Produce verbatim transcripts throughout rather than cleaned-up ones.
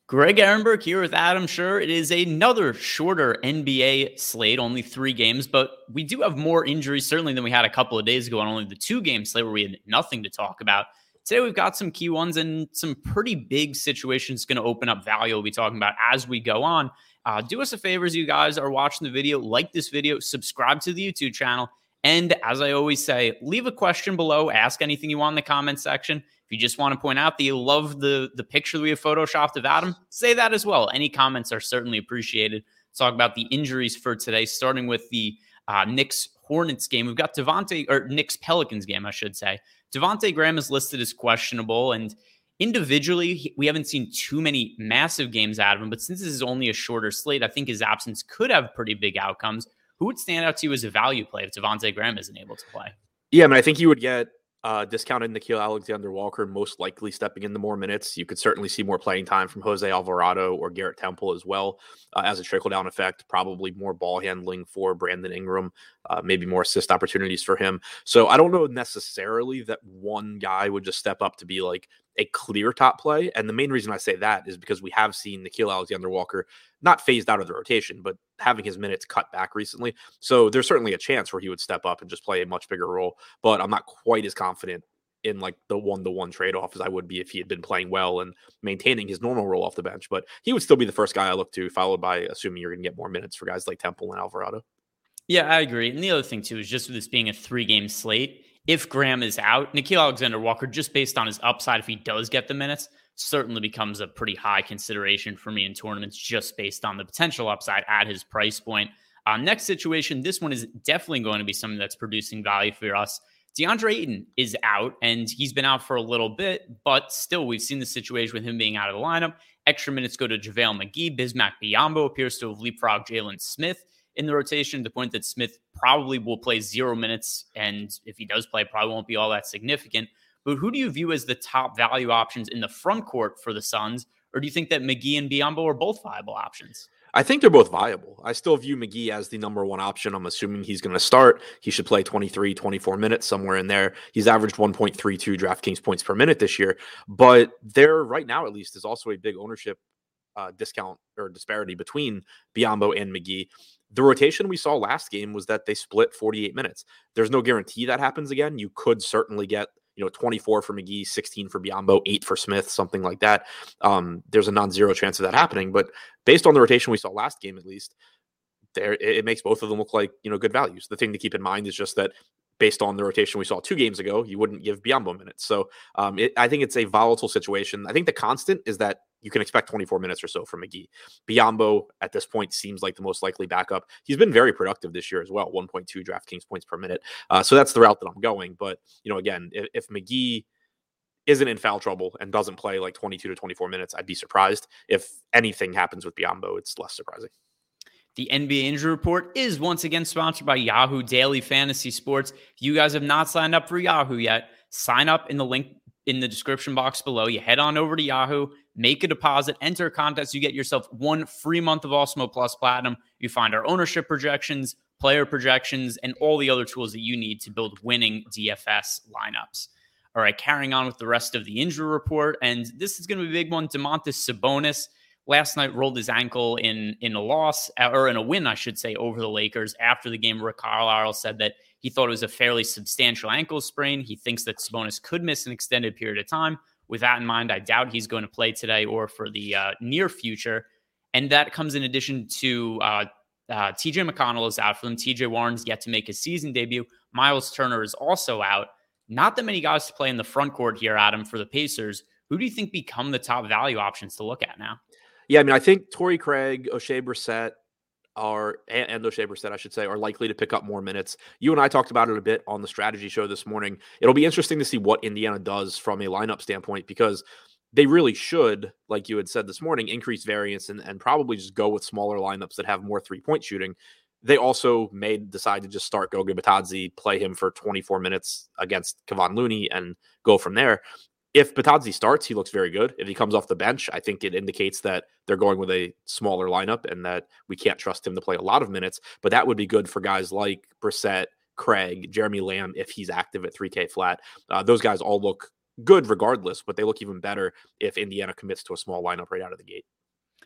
Greg Ehrenberg here with Adam Scher. It is another shorter N B A slate, only three games, but we do have more injuries certainly than we had a couple of days ago on only the two game slate where we had nothing to talk about. Today we've got some key ones and some pretty big situations going to open up value we'll be talking about as we go on. Uh, do us a favor as you guys are watching the video, like this video, subscribe to the YouTube channel, and as I always say, leave a question below, ask anything you want in the comment section. If you just want to point out that you love the, the picture that we have photoshopped of Adam, say that as well. Any comments are certainly appreciated. Let's talk about the injuries for today, starting with the uh, Knicks-Hornets game. We've got Devontae, or Knicks-Pelicans game, I should say. Devontae Graham is listed as questionable, and individually, we haven't seen too many massive games out of him, but since this is only a shorter slate, I think his absence could have pretty big outcomes. Who would stand out to you as a value play if Devontae Graham isn't able to play? Yeah, I mean, I think you would get uh, discounted Nickeil Alexander-Walker, most likely stepping into more minutes. You could certainly see more playing time from Jose Alvarado or Garrett Temple as well uh, as a trickle-down effect, probably more ball handling for Brandon Ingram, uh, maybe more assist opportunities for him. So I don't know necessarily that one guy would just step up to be like a clear top play. And the main reason I say that is because we have seen Nickeil Alexander-Walker not phased out of the rotation, but having his minutes cut back recently. So there's certainly a chance where he would step up and just play a much bigger role. But I'm not quite as confident in like the one-to-one trade-off as I would be if he had been playing well and maintaining his normal role off the bench. But he would still be the first guy I look to, followed by assuming you're going to get more minutes for guys like Temple and Alvarado. Yeah, I agree. And the other thing, too, is just with this being a three-game slate, if Graham is out, Nickeil Alexander-Walker, just based on his upside, if he does get the minutes, certainly becomes a pretty high consideration for me in tournaments just based on the potential upside at his price point. Uh, next situation, this one is definitely going to be something that's producing value for us. DeAndre Ayton is out, and he's been out for a little bit, but still, we've seen the situation with him being out of the lineup. Extra minutes go to JaVale McGee. Bismack Biyombo appears to have leapfrogged Jalen Smith in the rotation, to the point that Smith probably will play zero minutes, and if he does play, probably won't be all that significant. But who do you view as the top value options in the front court for the Suns, or do you think that McGee and Biyombo are both viable options? I think they're both viable. I still view McGee as the number one option. I'm assuming he's going to start. He should play twenty-three, twenty-four minutes, somewhere in there. He's averaged one point three two DraftKings points per minute this year. But there, right now at least, is also a big ownership uh, discount or disparity between Biyombo and McGee. The rotation we saw last game was that they split forty-eight minutes. There's no guarantee that happens again. You could certainly get, you know, twenty-four for McGee, sixteen for Biyombo, eight for Smith, something like that. Um, there's a non-zero chance of that happening. But based on the rotation we saw last game, at least, there it, it makes both of them look like, you know, good values. The thing to keep in mind is just that based on the rotation we saw two games ago, you wouldn't give Biyombo minutes. So um, it, I think it's a volatile situation. I think the constant is that you can expect twenty-four minutes or so from McGee. Biyombo at this point seems like the most likely backup. He's been very productive this year as well, one point two DraftKings points per minute. Uh, so that's the route that I'm going. But, you know, again, if, if McGee isn't in foul trouble and doesn't play like twenty-two to twenty-four minutes, I'd be surprised. If anything happens with Biyombo, it's less surprising. The N B A Injury Report is once again sponsored by Yahoo Daily Fantasy Sports. If you guys have not signed up for Yahoo yet, sign up in the link in the description box below. You head on over to Yahoo, make a deposit, enter a contest. You get yourself one free month of Awesemo Plus Platinum. You find our ownership projections, player projections, and all the other tools that you need to build winning D F S lineups. All right, carrying on with the rest of the injury report, and this is going to be a big one. Domantas Sabonis last night rolled his ankle in, in a loss, or in a win, I should say, over the Lakers. After the game, Rick Carlisle said that he thought it was a fairly substantial ankle sprain. He thinks that Sabonis could miss an extended period of time. With that in mind, I doubt he's going to play today or for the uh, near future. And that comes in addition to uh, uh, T J McConnell is out for them. T J Warren's yet to make his season debut. Miles Turner is also out. Not that many guys to play in the front court here, Adam, for the Pacers. Who do you think become the top value options to look at now? Yeah, I mean, I think Torrey Craig, O'Shea Brissett are, and, and O'Shea Brissett, I should say, are likely to pick up more minutes. You and I talked about it a bit on the strategy show this morning. It'll be interesting to see what Indiana does from a lineup standpoint, because they really should, like you had said this morning, increase variance and, and probably just go with smaller lineups that have more three-point shooting. They also may decide to just start Goga Bitadze, play him for twenty-four minutes against Kevon Looney, and go from there. If Bitadze starts, he looks very good. If he comes off the bench, I think it indicates that they're going with a smaller lineup and that we can't trust him to play a lot of minutes. But that would be good for guys like Brissett, Craig, Jeremy Lamb, if he's active at three K flat. Uh, those guys all look good regardless, but they look even better if Indiana commits to a small lineup right out of the gate.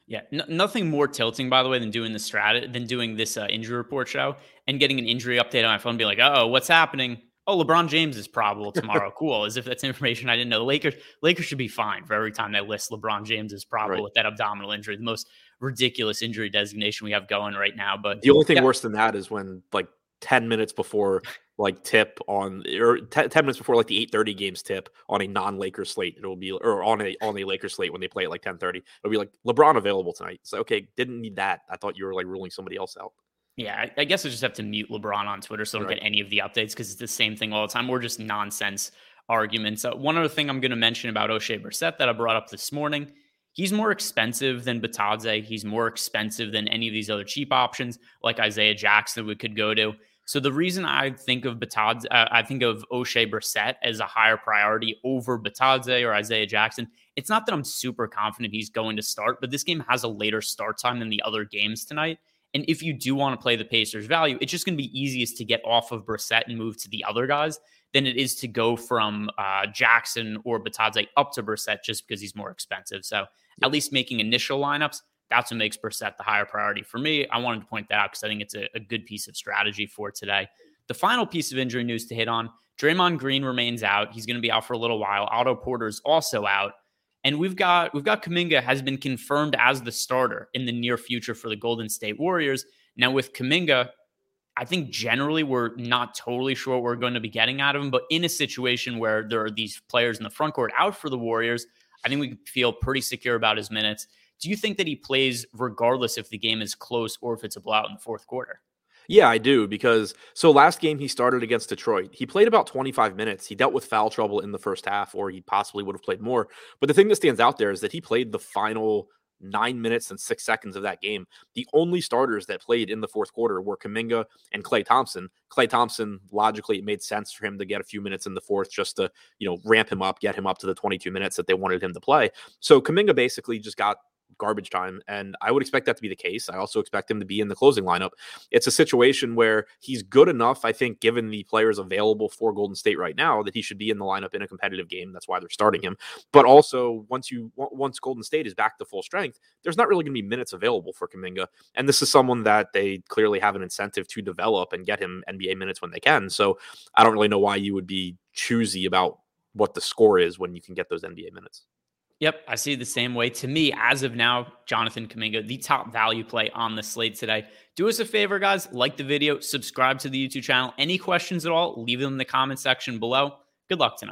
Yeah, n- nothing more tilting, by the way, than doing the strat than doing this uh, injury report show and getting an injury update on my phone. And be like, oh, what's happening? Oh, LeBron James is probable tomorrow. Cool. As if that's information I didn't know. The Lakers, Lakers should be fine for every time they list LeBron James as probable Right. with that abdominal injury. The most ridiculous injury designation we have going right now. But The only thing yeah, worse than that is when like ten minutes before like tip on or ten, ten minutes before like the eight thirty games tip on a non-Lakers slate, it'll be or on a on a Lakers slate when they play at like ten thirty, it'll be like LeBron available tonight. So okay, didn't need that. I thought you were like ruling somebody else out. Yeah, I, I guess I just have to mute LeBron on Twitter so I don't Right. get any of the updates because it's the same thing all the time. We're just nonsense arguments. Uh, one other thing I'm going to mention about O'Shea Brissett that I brought up this morning, he's more expensive than Batadze. He's more expensive than any of these other cheap options like Isaiah Jackson we could go to. So the reason I think of Batadze, uh, I think of O'Shea Brissett as a higher priority over Batadze or Isaiah Jackson. It's not that I'm super confident he's going to start, but this game has a later start time than the other games tonight. And if you do want to play the Pacers value, it's just going to be easiest to get off of Brissett and move to the other guys than it is to go from uh, Jackson or Batadze up to Brissett just because he's more expensive. So at least making initial lineups, that's what makes Brissett the higher priority for me. I wanted to point that out because I think it's a, a good piece of strategy for today. The final piece of injury news to hit on, Draymond Green remains out. He's going to be out for a little while. Otto Porter's also out. And we've got we've got Kuminga has been confirmed as the starter in the near future for the Golden State Warriors. Now with Kuminga, I think generally we're not totally sure what we're going to be getting out of him, but in a situation where there are these players in the front court out for the Warriors, I think we feel pretty secure about his minutes. Do you think that he plays regardless if the game is close or if it's a blowout in the fourth quarter? Yeah, I do because so last game he started against Detroit. He played about twenty-five minutes. He dealt with foul trouble in the first half, or he possibly would have played more. But the thing that stands out there is that he played the final nine minutes and six seconds of that game. The only starters that played in the fourth quarter were Kuminga and Klay Thompson. Klay Thompson, logically, it made sense for him to get a few minutes in the fourth just to, you know, ramp him up, get him up to the twenty-two minutes that they wanted him to play. So Kuminga basically just got garbage time, and I would expect that to be the case. I also expect him to be in the closing lineup. It's a situation where he's good enough, I think, given the players available for Golden State right now, that he should be in the lineup in a competitive game. That's why they're starting him. But also, once you once Golden State is back to full strength, there's not really going to be minutes available for Kuminga, and this is someone that they clearly have an incentive to develop and get him N B A minutes when they can. So I don't really know why you would be choosy about what the score is when you can get those N B A minutes. Yep, I see it the same way. To me, as of now, Jonathan Kuminga, the top value play on the slate today. Do us a favor, guys. Like the video, subscribe to the YouTube channel. Any questions at all, leave them in the comment section below. Good luck tonight.